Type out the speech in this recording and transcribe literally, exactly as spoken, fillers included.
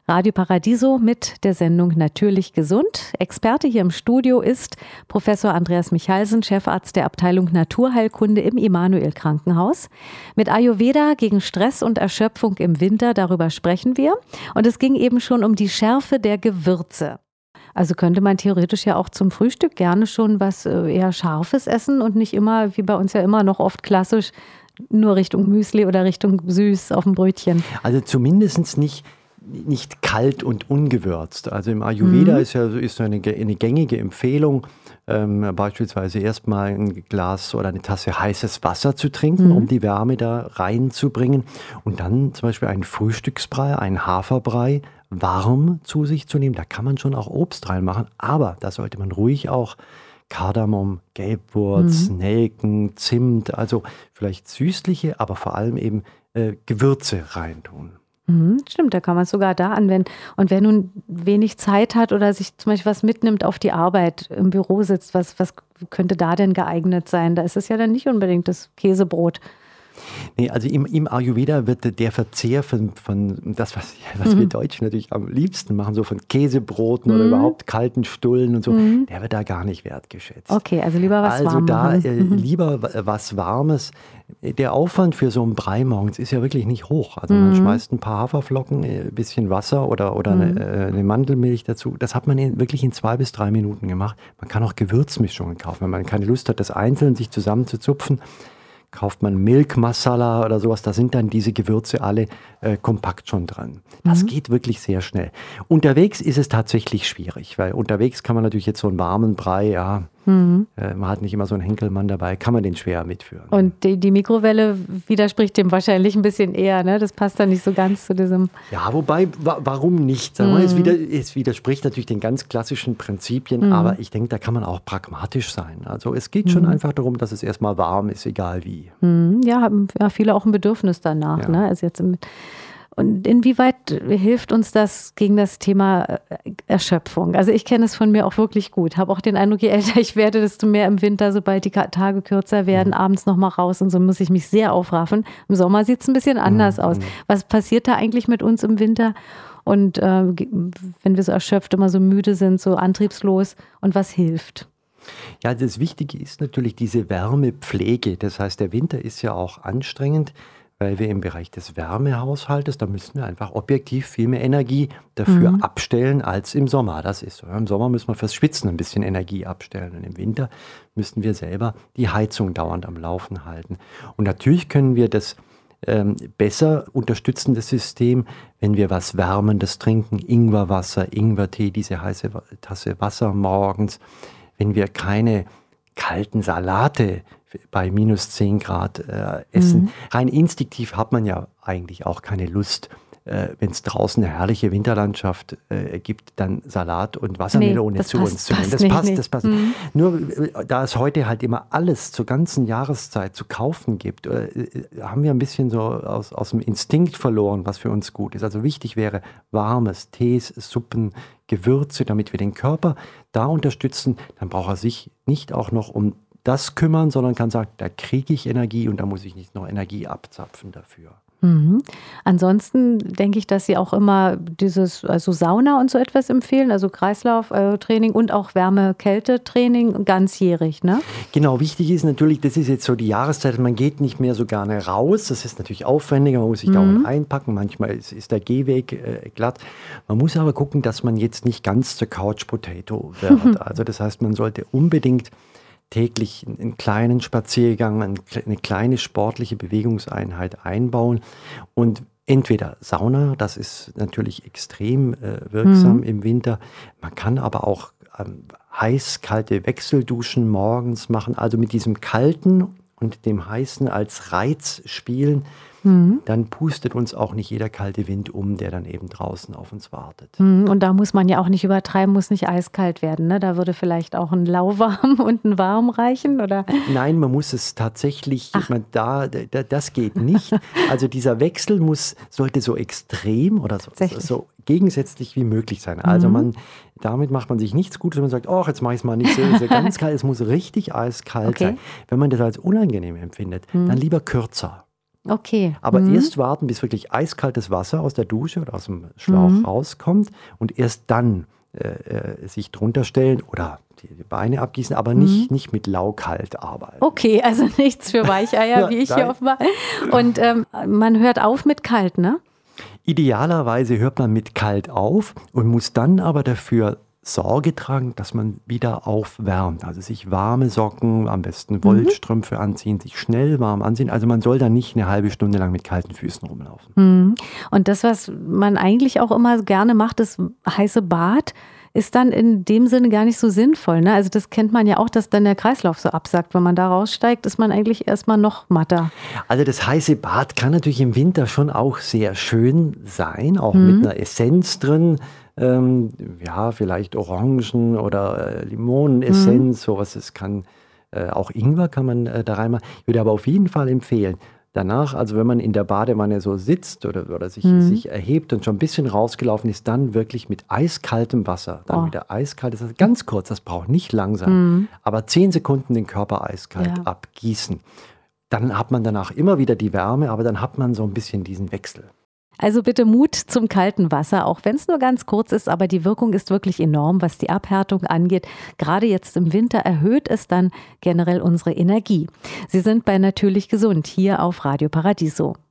Radio Paradiso mit der Sendung Natürlich gesund. Experte hier im Studio ist Professor Andreas Michalsen, Chefarzt der Abteilung Naturheilkunde im Immanuel Krankenhaus. Mit Ayurveda gegen Stress und Erschöpfung im Winter, darüber sprechen wir. Und es ging eben schon um die Schärfe der Gewürze. Also könnte man theoretisch ja auch zum Frühstück gerne schon was eher Scharfes essen und nicht immer, wie bei uns ja immer noch oft klassisch, nur Richtung Müsli oder Richtung süß auf dem Brötchen. Also zumindest nicht nicht kalt und ungewürzt. Also im Ayurveda mhm. ist ja ist eine, eine gängige Empfehlung, ähm, beispielsweise erstmal ein Glas oder eine Tasse heißes Wasser zu trinken, mhm. um die Wärme da reinzubringen. Und dann zum Beispiel einen Frühstücksbrei, einen Haferbrei warm zu sich zu nehmen. Da kann man schon auch Obst reinmachen, aber da sollte man ruhig auch Kardamom, Gelbwurz, mhm. Nelken, Zimt, also vielleicht süßliche, aber vor allem eben äh, Gewürze reintun. Mhm, stimmt, da kann man es sogar da anwenden. Und wer nun wenig Zeit hat oder sich zum Beispiel was mitnimmt auf die Arbeit, im Büro sitzt, was, was könnte da denn geeignet sein? Da ist es ja dann nicht unbedingt das Käsebrot. Nee, also im, im Ayurveda wird der Verzehr von, von das, was, was mhm. wir Deutschen natürlich am liebsten machen, so von Käsebroten mhm. oder überhaupt kalten Stullen und so, mhm. der wird da gar nicht wertgeschätzt. Okay, also lieber was also Warmes. Also da äh, mhm. lieber was Warmes. Der Aufwand für so einen Brei morgens ist ja wirklich nicht hoch. Also man mhm. schmeißt ein paar Haferflocken, ein bisschen Wasser oder, oder mhm. eine, eine Mandelmilch dazu. Das hat man in, wirklich in zwei bis drei Minuten gemacht. Man kann auch Gewürzmischungen kaufen, wenn man keine Lust hat, das einzeln sich zusammenzuzupfen. Kauft man Milk Masala oder sowas, da sind dann diese Gewürze alle äh, kompakt schon dran. Das mhm. geht wirklich sehr schnell. Unterwegs ist es tatsächlich schwierig, weil unterwegs kann man natürlich jetzt so einen warmen Brei, ja, mhm. äh, man hat nicht immer so einen Henkelmann dabei, kann man den schwer mitführen. Und die, die Mikrowelle widerspricht dem wahrscheinlich ein bisschen eher, ne? Das passt dann nicht so ganz zu diesem... Ja, wobei, wa- warum nicht? Sagen wir, mhm. es, wieder, es widerspricht natürlich den ganz klassischen Prinzipien, mhm. aber ich denke, da kann man auch pragmatisch sein. Also es geht schon mhm. einfach darum, dass es erstmal warm ist, egal wie. Ja, haben ja viele auch ein Bedürfnis danach. Ja. Ne? Also jetzt im, und inwieweit hilft uns das gegen das Thema Erschöpfung? Also ich kenne es von mir auch wirklich gut. Habe auch den Eindruck, je älter ich werde, desto mehr im Winter, sobald die Tage kürzer werden, mhm. abends nochmal raus und so muss ich mich sehr aufraffen. Im Sommer sieht es ein bisschen anders mhm. aus. Was passiert da eigentlich mit uns im Winter? Und äh, wenn wir so erschöpft, immer so müde sind, so antriebslos und was hilft? Ja, das Wichtige ist natürlich diese Wärmepflege. Das heißt, der Winter ist ja auch anstrengend, weil wir im Bereich des Wärmehaushaltes, da müssen wir einfach objektiv viel mehr Energie dafür mhm. abstellen als im Sommer. Das ist so. Im Sommer müssen wir fürs Schwitzen ein bisschen Energie abstellen und im Winter müssen wir selber die Heizung dauernd am Laufen halten. Und natürlich können wir das ähm, besser unterstützen, das System, wenn wir was Wärmendes trinken, Ingwerwasser, Ingwertee, diese heiße Tasse Wasser morgens. Wenn wir keine kalten Salate bei minus zehn Grad äh, essen. Mhm. Rein instinktiv hat man ja eigentlich auch keine Lust, äh, wenn es draußen eine herrliche Winterlandschaft äh, gibt, dann Salat und Wassermelone nee, zu passt, uns zu nehmen. Das nicht, passt, nicht. das passt. Mhm. Nur da es heute halt immer alles zur ganzen Jahreszeit zu kaufen gibt, äh, haben wir ein bisschen so aus, aus dem Instinkt verloren, was für uns gut ist. Also wichtig wäre warmes, Tees, Suppen, Gewürze, damit wir den Körper da unterstützen. Dann braucht er sich nicht auch noch um das kümmern, sondern kann sagen, da kriege ich Energie und da muss ich nicht noch Energie abzapfen dafür. Mhm. Ansonsten denke ich, dass Sie auch immer dieses, also Sauna und so etwas empfehlen, also Kreislauftraining und auch Wärme-Kälte-Training ganzjährig, ne? Genau, wichtig ist natürlich, das ist jetzt so die Jahreszeit, man geht nicht mehr so gerne raus, das ist natürlich aufwendiger, man muss sich mhm. dauernd einpacken, manchmal ist, ist der Gehweg äh, glatt. Man muss aber gucken, dass man jetzt nicht ganz zur Couch-Potato wird. Mhm. Also das heißt, man sollte unbedingt täglich einen kleinen Spaziergang, eine kleine sportliche Bewegungseinheit einbauen und entweder Sauna, das ist natürlich extrem äh, wirksam mhm. im Winter, man kann aber auch ähm, heiß-kalte Wechselduschen morgens machen, also mit diesem kalten und dem heißen als Reiz spielen, mhm. dann pustet uns auch nicht jeder kalte Wind um, der dann eben draußen auf uns wartet. Und da muss man ja auch nicht übertreiben, muss nicht eiskalt werden, ne? Da würde vielleicht auch ein lauwarm und ein warm reichen, oder? Nein, man muss es tatsächlich, man, da, da, das geht nicht. Also dieser Wechsel muss, sollte so extrem oder so, so gegensätzlich wie möglich sein. Also man, damit macht man sich nichts Gutes, wenn man sagt, oh, jetzt mache ich es mal nicht so, so ganz kalt. Es muss richtig eiskalt okay. sein. Wenn man das als unangenehm empfindet, mhm. dann lieber kürzer. Okay. Aber mhm. erst warten, bis wirklich eiskaltes Wasser aus der Dusche oder aus dem Schlauch mhm. rauskommt und erst dann äh, äh, sich drunter stellen oder die Beine abgießen, aber nicht, mhm. nicht mit laukalt arbeiten. Okay, also nichts für Weicheier, ja, wie ich nein. hier offenbar. Und ähm, man hört auf mit kalt, ne? Idealerweise hört man mit kalt auf und muss dann aber dafür Sorge tragen, dass man wieder aufwärmt. Also sich warme Socken, am besten Wollstrümpfe mhm. anziehen, sich schnell warm anziehen. Also man soll da nicht eine halbe Stunde lang mit kalten Füßen rumlaufen. Mhm. Und das, was man eigentlich auch immer gerne macht, das heiße Bad, ist dann in dem Sinne gar nicht so sinnvoll. Ne? Also das kennt man ja auch, dass dann der Kreislauf so absackt. Wenn man da raussteigt, ist man eigentlich erstmal noch matter. Also das heiße Bad kann natürlich im Winter schon auch sehr schön sein, auch mhm. mit einer Essenz drin. Ähm, ja, vielleicht Orangen- oder äh, Limonenessenz, mhm. sowas. Es kann äh, auch Ingwer kann man äh, da reinmachen. Ich würde aber auf jeden Fall empfehlen, danach, also wenn man in der Badewanne so sitzt oder, oder sich, mhm. sich erhebt und schon ein bisschen rausgelaufen ist, dann wirklich mit eiskaltem Wasser, dann oh. wieder eiskaltes Wasser, ganz kurz, das braucht nicht lang sein, mhm. aber zehn Sekunden den Körper eiskalt ja. abgießen. Dann hat man danach immer wieder die Wärme, aber dann hat man so ein bisschen diesen Wechsel. Also bitte Mut zum kalten Wasser, auch wenn es nur ganz kurz ist, aber die Wirkung ist wirklich enorm, was die Abhärtung angeht. Gerade jetzt im Winter erhöht es dann generell unsere Energie. Sie sind bei Natürlich Gesund hier auf Radio Paradiso.